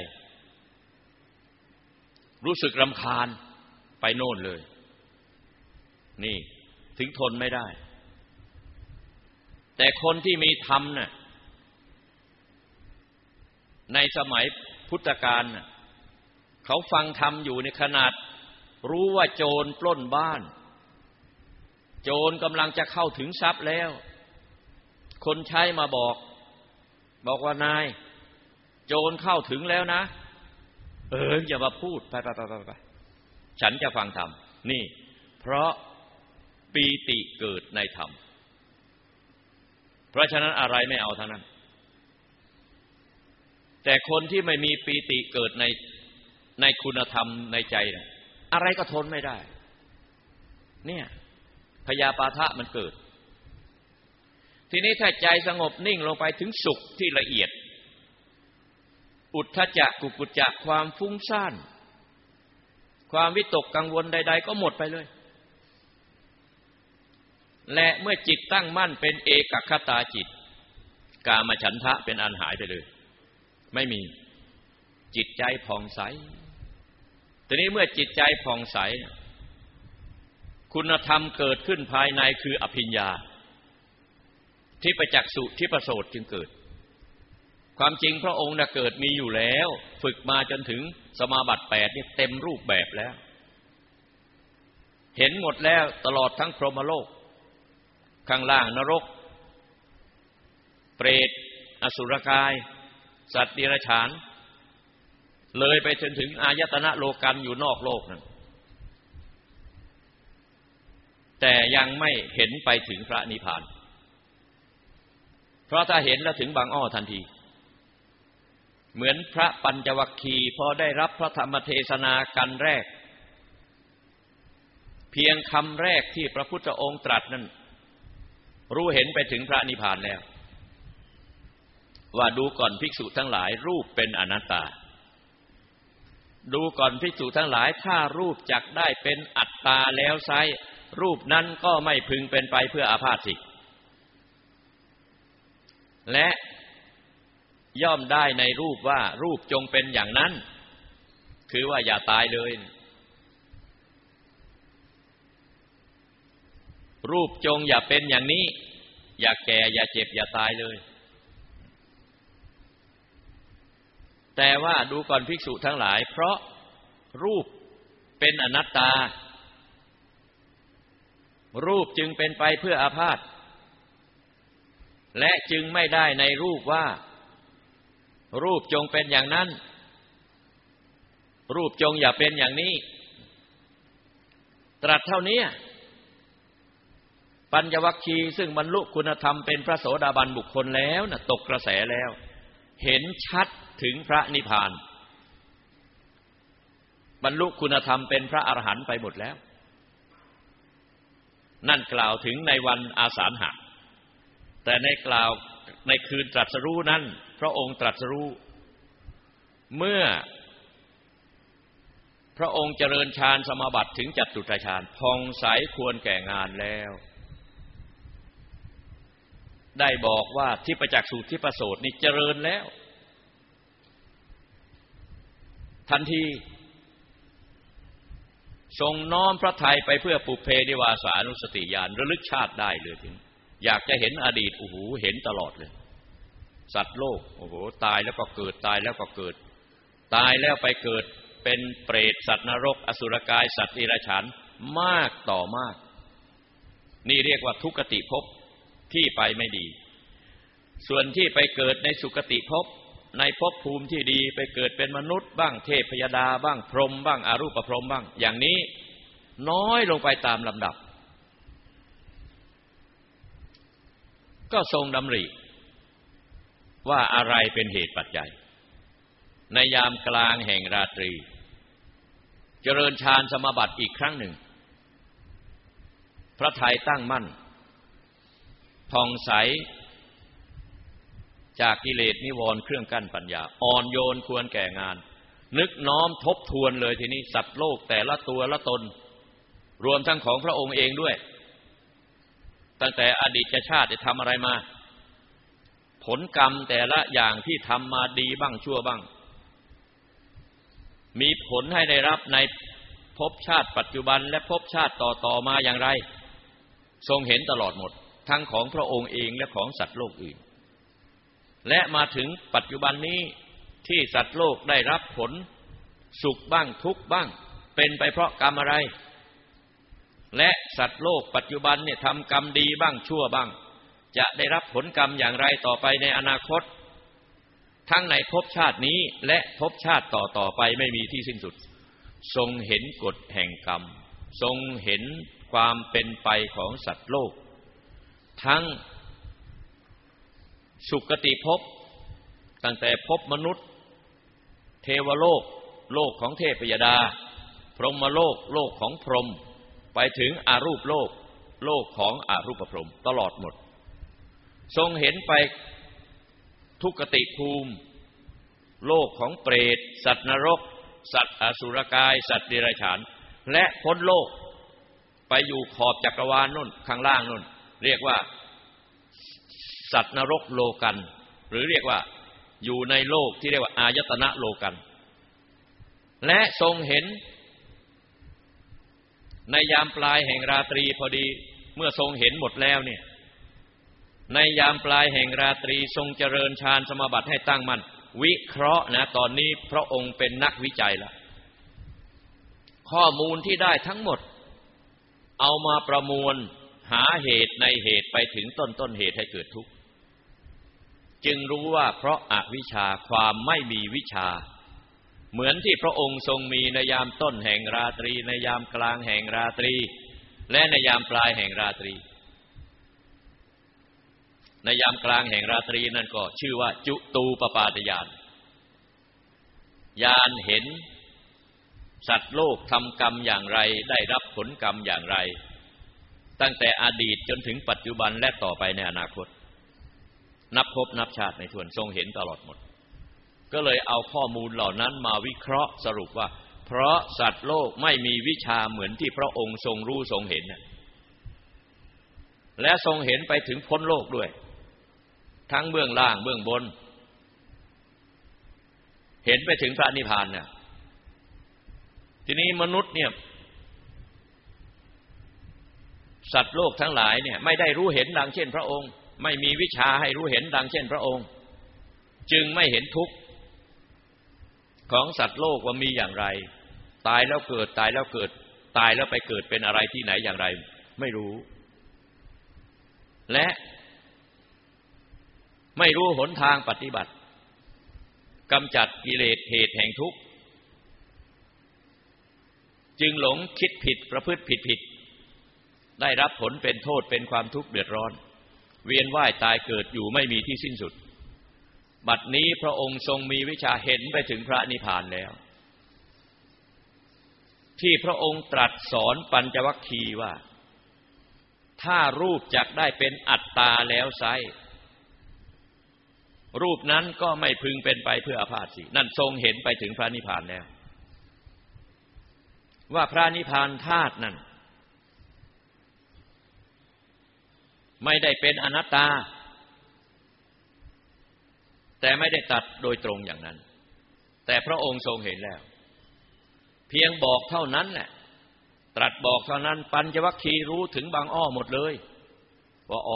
รู้สึกรำคาญไปโน่นเลยนี่ถึงทนไม่ได้แต่คนที่มีธรรมน่ะในสมัยพุทธกาลน่ะเขาฟังธรรมอยู่ในขนาดรู้ว่าโจรปล้นบ้านโจรกำลังจะเข้าถึงทรัพย์แล้วคนใช้มาบอกว่านายโจรเข้าถึงแล้วนะอย่ามาพูดไปฉันจะฟังธรรมนี่เพราะปีติเกิดในธรรมเพราะฉะนั้นอะไรไม่เอาทั้งนั้นแต่คนที่ไม่มีปีติเกิดในคุณธรรมในใจนะอะไรก็ทนไม่ได้เนี่ยพยาปาทะมันเกิดทีนี้ถ้าใจสงบนิ่งลงไปถึงสุขที่ละเอียดอุทธัจจะกุกุจจะความฟุ้งซ่านความวิตกกังวลใดๆก็หมดไปเลยและเมื่อจิตตั้งมั่นเป็นเอกคตาจิตกามฉันทะเป็นอันหายไปเลยไม่มีจิตใจผ่องใสทีนี้เมื่อจิตใจผ่องใสคุณธรรมเกิดขึ้นภายในคืออภิญญาทิพจักษุทิพโสตจึงเกิดความจริงพระองค์เกิดมีอยู่แล้วฝึกมาจนถึงสมาบัติ8นี่เต็มรูปแบบแล้วเห็นหมดแล้วตลอดทั้งพรหมโลกข้างล่างนรกเปรตอสุรกายสัตว์เดรัจฉานเลยไปจนถึงอายตนะโลกันอยู่นอกโลกนั่นแต่ยังไม่เห็นไปถึงพระนิพพานเพราะถ้าเห็นแล้วถึงบางอ้อทันทีเหมือนพระปัญจวัคคีย์พอได้รับพระธรรมเทศนากันแรกเพียงคำแรกที่พระพุทธองค์ตรัสนั้นรู้เห็นไปถึงพระนิพพานแล้วว่าดูก่อนภิกษุทั้งหลายรูปเป็นอนัตตาดูก่อนภิกษุทั้งหลายถ้ารูปจักได้เป็นอัตตาแล้วไซร้รูปนั้นก็ไม่พึงเป็นไปเพื่ออาพาธสิและย่อมได้ในรูปว่ารูปจงเป็นอย่างนั้นคือว่าอย่าตายเลยรูปจงอย่าเป็นอย่างนี้อย่าแก่อย่าเจ็บอย่าตายเลยแต่ว่าดูก่อนภิกษุทั้งหลายเพราะรูปเป็นอนัตตารูปจึงเป็นไปเพื่ออาพาธและจึงไม่ได้ในรูปว่ารูปจงเป็นอย่างนั้นรูปจงอย่าเป็นอย่างนี้ตรัสเท่านี้ปัญจวัคคีย์ซึ่งบรรลุคุณธรรมเป็นพระโสดาบันบุคคลแล้วนะตกกระแสแล้วเห็นชัดถึงพระนิพพานบรรลุคุณธรรมเป็นพระอรหันต์ไปหมดแล้วนั่นกล่าวถึงในวันอาสาฬหะแต่ในคืนตรัสรู้นั้นพระองค์ตรัสรู้เมื่อพระองค์เจริญฌานสมาบัติถึงจัตุตฌานผ่องใสควรแก่งานแล้วได้บอกว่าทิพจักษุทิพโสตนี่เจริญแล้วทันทีทรงน้อมพระทัยไปเพื่อปุพเพนิวาสานุสติญาณระลึกชาติได้เลยถึงอยากจะเห็นอดีตโอ้โหเห็นตลอดเลยสัตว์โลกโอ้โหตายแล้วก็เกิดตายแล้วก็เกิดตายแล้วไปเกิดเป็นเปรตสัตว์นรกอสุรกายสัตว์เดรัจฉานมากต่อมากนี่เรียกว่าทุกขติภพที่ไปไม่ดีส่วนที่ไปเกิดในสุคติภพในภพภูมิที่ดีไปเกิดเป็นมนุษย์บ้างเทพพยดาบ้างพรหมบ้างอรูปพรหมบ้างอย่างนี้น้อยลงไปตามลำดับก็ทรงดำริว่าอะไรเป็นเหตุปัจจัยในยามกลางแห่งราตรีเจริญฌานสมาบัติอีกครั้งหนึ่งพระทัยตั้งมั่นผ่องใสจากกิเลสนิวรณ์เครื่องกั้นปัญญาอ่อนโยนควรแก่งานนึกน้อมทบทวนเลยทีนี้สัตว์โลกแต่ละตัวละตนรวมทั้งของพระองค์เองด้วยตั้งแต่อดีตชาติได้ทำอะไรมาผลกรรมแต่ละอย่างที่ทำมาดีบ้างชั่วบ้างมีผลให้ได้รับในภพชาติปัจจุบันและภพชาติต่อมาอย่างไรทรงเห็นตลอดหมดทั้งของพระองค์เองและของสัตว์โลกอื่นและมาถึงปัจจุบันนี้ที่สัตว์โลกได้รับผลสุขบ้างทุกข์บ้างเป็นไปเพราะกรรมอะไรและสัตว์โลกปัจจุบันเนี่ยทำกรรมดีบ้างชั่วบ้างจะได้รับผลกรรมอย่างไรต่อไปในอนาคตทั้งในภพชาตินี้และภพชาติต่อไปไม่มีที่สิ้นสุดทรงเห็นกฎแห่งกรรมทรงเห็นความเป็นไปของสัตว์โลกทั้งสุคติภพตั้งแต่ภพมนุษย์เทวโลกโลกของเทพยดาพรหมโลกโลกของพรหมไปถึงอรูปโลกโลกของอรูปพรหมตลอดหมดทรงเห็นไปทุกขติภูมิโลกของเปรตสัตว์นรกสัตว์อสุรกายสัตว์เดรัจฉานและพ้นโลกไปอยู่ขอบจักรวาลนู่นข้างล่างนู่นเรียกว่าสัตว์นรกโลกันหรือเรียกว่าอยู่ในโลกที่เรียกว่าอายตนะโลกันและทรงเห็นในยามปลายแห่งราตรีพอดีเมื่อทรงเห็นหมดแล้วเนี่ยในยามปลายแห่งราตรีทรงเจริญฌานสมาบัติให้ตั้งมั่นวิเคราะห์นะตอนนี้พระองค์เป็นนักวิจัยแล้วข้อมูลที่ได้ทั้งหมดเอามาประมวลหาเหตุในเหตุไปถึงต้นเหตุให้เกิดทุกข์จึงรู้ว่าเพราะอวิชชาความไม่มีวิชาเหมือนที่พระองค์ทรงมีในยามต้นแห่งราตรีในยามกลางแห่งราตรีและในยามปลายแห่งราตรีในยามกลางแห่งราตรีนั่นก็ชื่อว่าจุตูปปาตญาณญาณเห็นสัตว์โลกทำกรรมอย่างไรได้รับผลกรรมอย่างไรตั้งแต่อดีตจนถึงปัจจุบันและต่อไปในอนาคตนับภพนับชาติในทวนทรงเห็นตลอดหมดก็เลยเอาข้อมูลเหล่านั้นมาวิเคราะห์สรุปว่าเพราะสัตว์โลกไม่มีวิชาเหมือนที่พระองค์ทรงรู้ทรงเห็นและทรงเห็นไปถึงพ้นโลกด้วยทั้งเบื้องล่างเบื้องบนเห็นไปถึงพระนิพพานเนี่ยทีนี้มนุษย์เนี่ยสัตว์โลกทั้งหลายเนี่ยไม่ได้รู้เห็นดังเช่นพระองค์ไม่มีวิชาให้รู้เห็นดังเช่นพระองค์จึงไม่เห็นทุกข์ของสัตว์โลกว่ามีอย่างไรตายแล้วเกิดตายแล้วเกิดตายแล้วไปเกิดเป็นอะไรที่ไหนอย่างไรไม่รู้และไม่รู้หนทางปฏิบัติกำจัดกิเลสเหตุแห่งทุกข์จึงหลงคิดผิดประพฤติผิดได้รับผลเป็นโทษเป็นความทุกข์เดือดร้อนเวียนว่ายตายเกิดอยู่ไม่มีที่สิ้นสุดบัดนี้พระองค์ทรงมีวิชาเห็นไปถึงพระนิพพานแล้วที่พระองค์ตรัสสอนปัญจวัคคีย์ว่าถ้ารูปจักได้เป็นอัตตาแล้วไซรูปนั้นก็ไม่พึงเป็นไปเพื่ออาพาธสินั่นทรงเห็นไปถึงพระนิพพานแล้วว่าพระนิพพานธาตุนั้นไม่ได้เป็นอนัตตาแต่ไม่ได้ตัดโดยตรงอย่างนั้นแต่พระองค์ทรงเห็นแล้วเพียงบอกเท่านั้นแหละตรัสบอกเท่านั้นปัญจวัคคีย์รู้ถึงบางอ้อหมดเลยว่าอ๋อ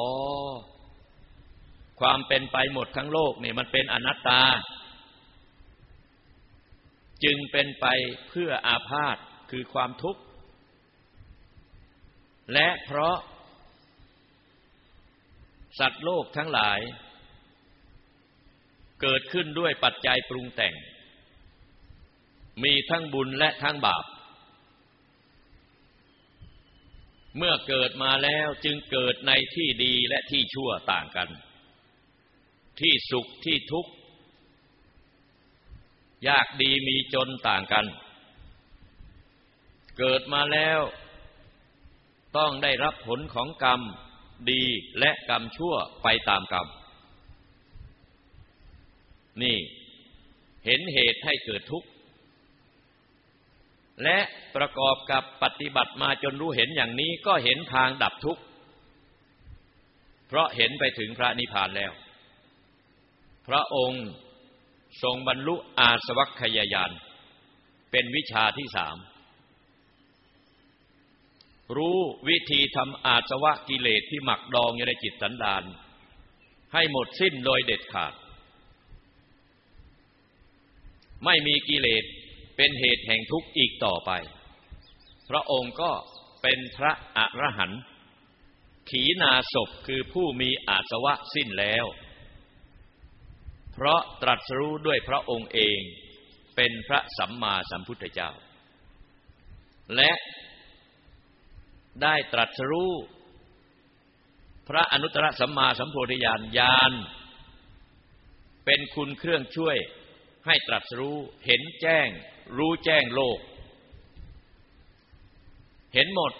ความเป็นไปหมดทั้งโลกนี่มันเป็นอนัตตาจึงเป็นไปเพื่ออาพาธคือความทุกข์และเพราะสัตว์โลกทั้งหลายเกิดขึ้นด้วยปัจจัยปรุงแต่งมีทั้งบุญและทั้งบาปเมื่อเกิดมาแล้วจึงเกิดในที่ดีและที่ชั่วต่างกันที่สุขที่ทุกข์ยากดีมีจนต่างกันเกิดมาแล้วต้องได้รับผลของกรรมดีและกรรมชั่วไปตามกรรมนี่เห็นเหตุให้เกิดทุกข์และประกอบกับปฏิบัติมาจนรู้เห็นอย่างนี้ก็เห็นทางดับทุกข์เพราะเห็นไปถึงพระนิพพานแล้วพระองค์ทรงบรรลุอาสวัคคยญาณเป็นวิชาที่3รู้วิธีทำอาสวะกิเลสที่หมักดองอยู่ในจิตสันดานให้หมดสิ้นโดยเด็ดขาดไม่มีกิเลสเป็นเหตุแห่งทุกข์อีกต่อไปพระองค์ก็เป็นพระอรหันต์ขีณาสพคือผู้มีอาสวะสิ้นแล้วเพราะตรัสรู้ด้วยพระองค์เองเป็นพระสัมมาสัมพุทธเจ้าและได้ตรัสรู้พระอนุตตรสัมมาสัมโพธิญาณญาณเป็นคุณเครื่องช่วยให้ตรัสรู้เห็นแจ้งรู้แจ้งโลกเห็นหมด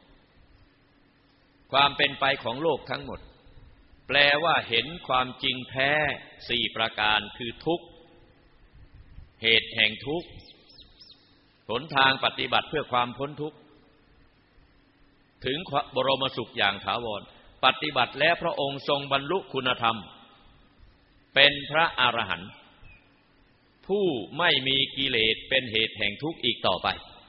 ความเป็นไปของโลกทั้งหมดแปลว่าเห็นความจริงแท้4ประการคือทุกข์เหตุแห่งทุกข์หนทางปฏิบัติเพื่อความพ้นทุกข์ถึงบรมสุขอย่างถาวรปฏิบัติแล้วพระองค์ทรงบรรลุคุณธรรมเป็นพระอรหันต์ผู้ไม่มีกิเลสเป็นเหตุแห่งทุกข์อีกต่อไป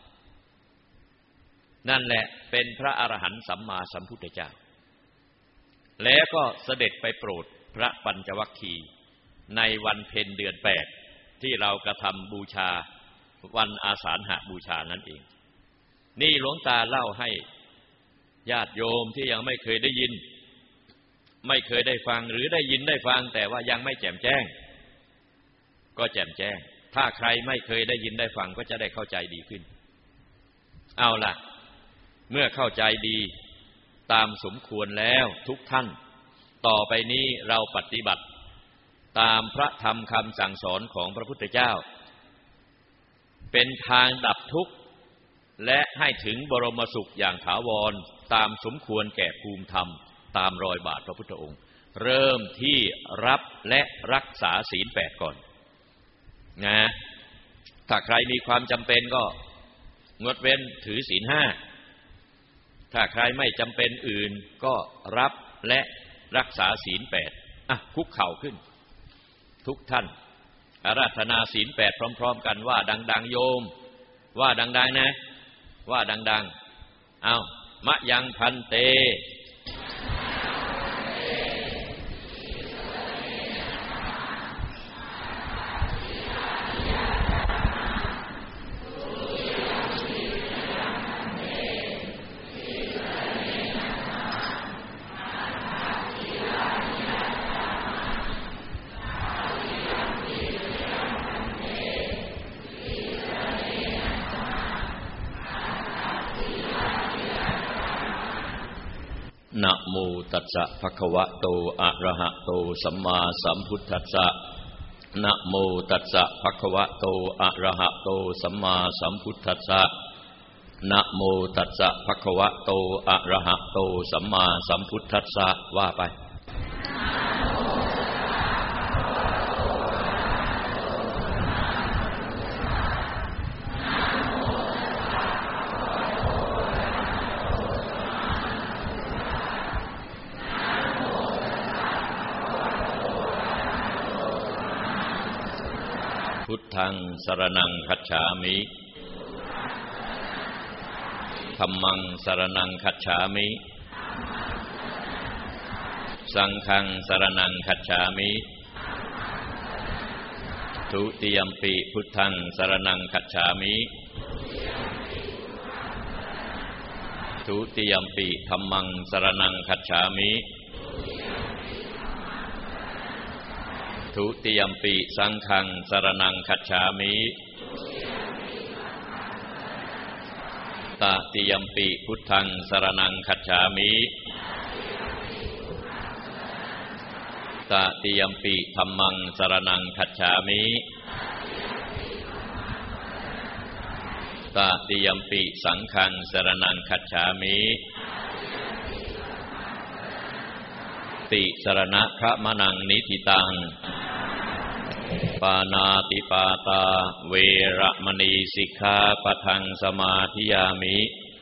นั่นแหละเป็นพระอรหันต์สัมมาสัมพุทธเจ้าแล้วก็เสด็จไปโปรดพระปัญจวัคคีย์ในวันเพ็ญเดือน8ที่เรากระทำบูชาวันอาสาฬหบูชานั่นเองนี่หลวงตาเล่าให้ญาติโยมที่ยังไม่เคยได้ยินไม่เคยได้ฟังหรือได้ยินได้ฟังแต่ว่ายังไม่แจ่มแจ้งก็แจ่มแจ้งถ้าใครไม่เคยได้ยินได้ฟังก็จะได้เข้าใจดีขึ้นเอาล่ะเมื่อเข้าใจดีตามสมควรแล้วทุกท่านต่อไปนี้เราปฏิบัติตามพระธรรมคำสั่งสอนของพระพุทธเจ้าเป็นทางดับทุกข์และให้ถึงบรมสุขอย่างถาวรตามสมควรแก่ภูมิธรรมตามรอยบาทพระพุทธองค์เริ่มที่รับและรักษาศีล8ก่อนนะถ้าใครมีความจำเป็นก็งดเว้นถือศีล5ถ้าใครไม่จำเป็นอื่นก็รับและรักษาศีล8คุกเข่าขึ้นทุกท่านอาราธนาศีล8พร้อมๆกันว่าดังๆโยมว่าดังๆนะว่าดังๆเอามะยังพันเตนะโมตัสสะภะคะวะโตอะระหะโตสัมมาสัมพุทธัสสะนะโมตัสสะภะคะวะโตอะระหะโตสัมมาสัมพุทธัสสะนะโมตัสสะภะคะวะโตอะระหะโตสัมมาสัมพุทธัสสะว่าไปพุทธังสรณังคัจฉามิธัมมังสรณังคัจฉามิสังฆังสรณังคัจฉามิทุติยัมปิพุทธังสรณังคัจฉามิทุติยัมปิธัมมังสรณังคัจฉามิทุติยัมปิสังฆังสรณังคัจฉามิตติยัมปิพุทธังสรณังคัจฉามิตติยัมปิธัมมังสรณังคัจฉามิตติยัมปิสังฆังสรณังคัจฉามิติสรณะคะมะนังนิธิตังปานาติปาตาเวระมณีสิกขาปะทังสมาธิยามิ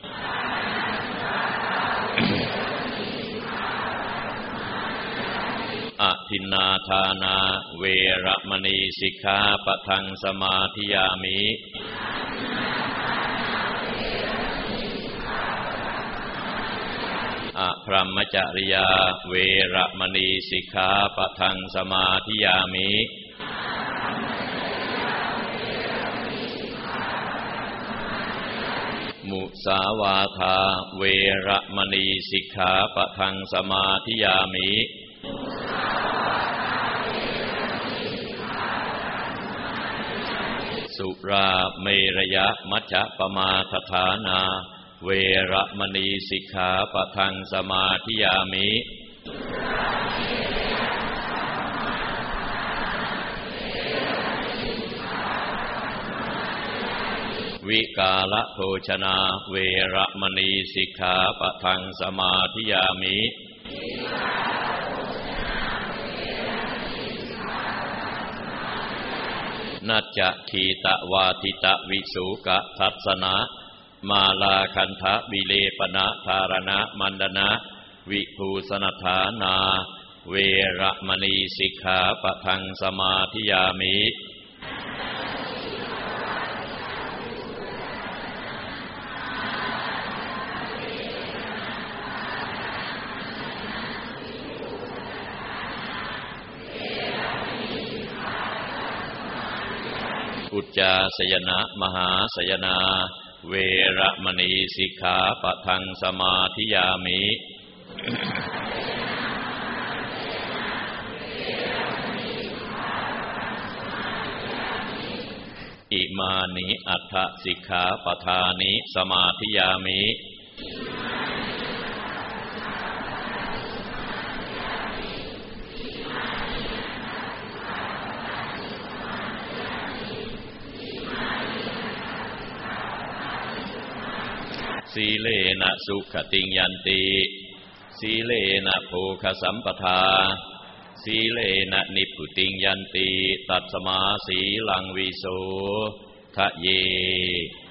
อทินนาทานาเวระมณีสิกขาปะทังสมาธิยามิอะพรหมจริยาเวระมณีสิกขาปะทังสมาธิยามิปมุสาวาทาเวระมณีสิกขาปะทังสมาธิยามิสุราเมรยมัชฌปมาทฐานาเวระมณีสิกขาปะทังสมาธิยามิวิกาลโภชนาเวระมณีสิกขาปะทังสมาธิยามินัจจะขีตวาทิตวิสุกทัสสนะมาลาคันทะวิเลปนะธารณะมันดนะวิภูสนฐานาเวระมณีสิกขาปะทังสมาธิยามิอุจจาสยนะมหาสยนาเวระมณีสิกขาปะทังสมาธิยามิอิมานิอัฏฐสิกขาปทานิสมาธิยามิสีเลนะสุขติงยันติสีเลนะโภคสัมปทาสีเลนะนิพพุติงยันติตัสมาสีลังวิโสทะเย